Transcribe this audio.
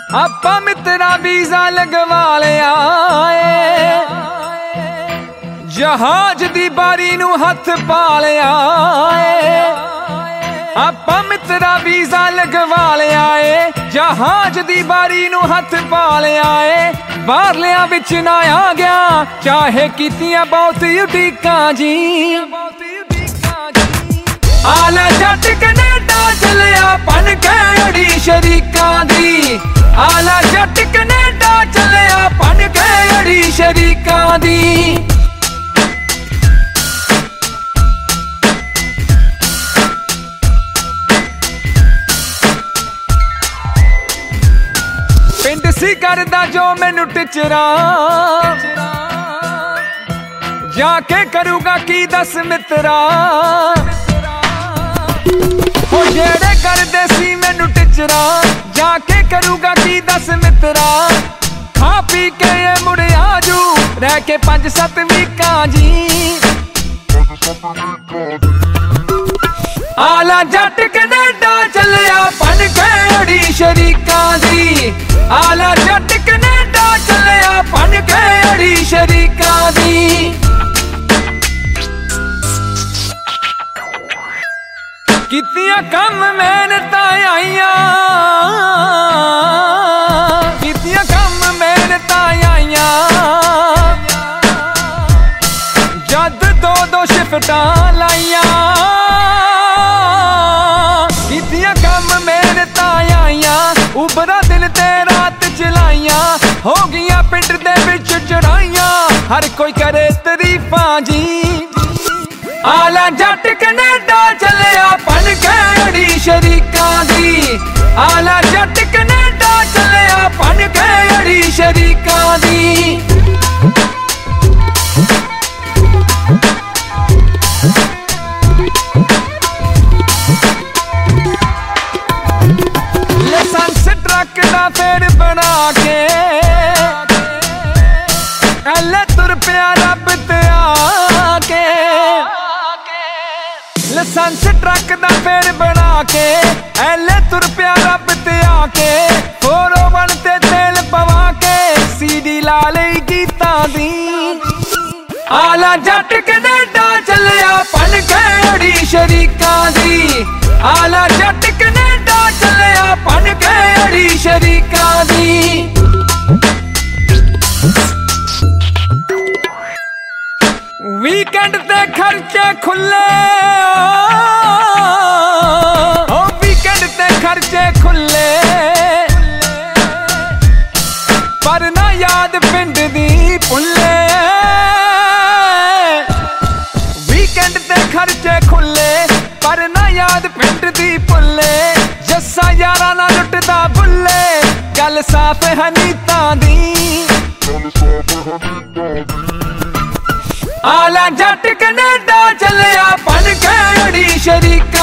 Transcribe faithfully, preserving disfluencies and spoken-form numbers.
ਆਪਾਂ ਮਿੱਤਰਾ ਵੀਜ਼ਾ ਲਗਵਾ ਲਿਆ ਏ, ਜਹਾਜ਼ ਦੀ ਬਾਰੀ ਨੂੰ ਹੱਥ ਪਾ ਲਿਆ ਏ। ਆਪਾਂ ਮਿੱਤਰਾ ਵੀਜ਼ਾ ਲਗਵਾ ਲਿਆ ਏ, ਜਹਾਜ਼ ਦੀ ਬਾਰੀ ਨੂੰ ਹੱਥ ਪਾ ਲਿਆ ਏ। ਬਾਹਰਲਿਆਂ ਵਿੱਚ ਨਾ ਆ ਗਿਆ, ਚਾਹੇ ਕੀਤੀਆਂ ਬਹੁਤ ਉਡੀਕਾਂ ਜੀ। ਆਲਾ ਜੱਟ ਕਨੇਡਾ ਚਲਿਆ ਬਣ ਕੇ ਅੜੀ ਸ਼ਰੀਕਾਂ ਦੀ। ਆਲਾ ਜੱਟ ਕਨੇਡਾ ਚਲਿਆ ਬਣ ਕੇ ਅੜੀ ਸ਼ਰੀਕਾਂ ਦੀ। ਪਿੰਡ ਸੀ ਕਰਦਾ ਜੋ ਮੈਨੂੰ ਟਿਚਰਾ, ਜਾ ਕੇ ਕਰੂਗਾ ਕੀ ਦੱਸ ਮਿੱਤਰਾ। ਉਹ ਜਿਹੜੇ ਕਰਦੇ ਸੀ ਮੈਨੂੰ ਟਿਚਰਾ, ਜਾ ਕੇ ਕਰੂਗਾ ਕੀ ਦੱਸ ਮਿੱਤਰਾ। ਖਾ ਪੀ ਕੇ ਇਹ ਮੁੜ ਆਜੂ, ਰਹਿ ਕੇ ਪੰਜ ਸੱਤ ਵੀਕਾਂ ਜੀ। ਆਲਾ ਜੱਟ ਕਨੇਡਾ ਚੱਲਿਆ ਬਣ ਕੇ ਅੜੀ ਸ਼ਰੀਕਾਂ ਦੀ। ਆਲਾ ਜੱਟ ਕਨੇਡਾ ਚੱਲਿਆ ਬਣ ਕੇ ਅੜੀ ਸ਼ਰੀਕਾਂ ਦੀ। ਕੀਤੀਆਂ ਕੰਮ ਮਿਹਨਤਾਂ ਆਈਆਂ, ਕੀਤੀਆਂ ਕੰਮ ਮਿਹਨਤਾਂ ਆਈਆਂ। ਜਦ ਦੋ ਦੋ ਸ਼ਿਫਟਾਂ ਲਾਈਆਂ, ਕੀਤੀਆਂ ਕੰਮ ਮਿਹਨਤਾਂ ਆਈਆਂ। ਉਬਰਾ ਦਿਨ ਤੇ ਰਾਤ ਚਲਾਈਆਂ, ਹੋ ਗਈਆਂ ਪਿੰਡ ਦੇ ਵਿੱਚ ਚੜਾਈਆਂ। ਹਰ ਕੋਈ ਕਰੇ ਤਾਰੀਫਾਂ ਜੀ। ਆਲਾ ਜੱਟ ਕਨੇਡਾ ਚੱਲਿਆ ਬਣ ਕੇ ਅੜੀ ਸ਼ਰੀਕਾਂ ਦੀ। ਆਲਾ ਜੱਟ ਕਨੇਡਾ ਚੱਲਿਆ ਬਣ ਕੇ ਅੜੀ ਸ਼ਰੀਕਾਂ ਦੀ। ਲਾਇਸੈਂਸ ਟਰੱਕ ਦਾ ਫੇਰ ਬਣਾ ਕੇ, ਐਲੇ ਤੁਰ ਪਿਆ ਰੱਬ ਤੇ ਆ ਕੇ। ਲਾਇਸੈਂਸ ਟਰੱਕ ਦਾ ਫੇਰ ਬਣਾ ਕੇ, ਐਲੇ ਤੁਰ ਪਿਆ ਰੱਬ ਤੇ ਆ ਕੇ। ਫੋਰ ਓ ਵਨ ਤੇ ਤੇਲ ਪਵਾ ਕੇ, ਸੀਡੀ ਲਾ ਲਈ ਗੀਤਾਂ ਦੀ। ਆਲਾ ਜੱਟ ਕਨੇਡਾ ਚੱਲਿਆ ਬਣ ਕੇ ਅੜੀ ਸ਼ਰੀਕਾਂ ਦੀ। ਆਲਾ ਜੱਟ ਕਨੇਡਾ ਚੱਲਿਆ ਬਣ ਕੇ ਅੜੀ ਸ਼ਰੀਕਾਂ ਦੀ। ਵੀਕਐਂਡ ਤੇ ਖਰਚੇ ਖੁੱਲੇ, ਓ ਵੀਕਐਂਡ ਤੇ ਖਰਚੇ ਖੁੱਲੇ। ਪਰ ਨਾ ਯਾਦ ਪਿੰਡ ਦੀ ਭੁੱਲੇ। ਵੀਕਐਂਡ ਤੇ ਖਰਚੇ ਖੁੱਲੇ, ਪਰ ਨਾ ਯਾਦ ਪਿੰਡ ਦੀ ਭੁੱਲੇ। ਜੱਸਾ ਯਾਰਾਂ ਨਾਲ ਲੁੱਟਦਾ ਬੁੱਲੇ, ਗੱਲ ਸਾਫ਼ ਹੈ ਨੀਤਾਂ ਦੀ। ਆਲਾ ਜੱਟ ਕਨੇਡਾ ਚੱਲਿਆ ਬਣ ਕੇ ਅੜੀ ਸ਼ਰੀਕਾਂ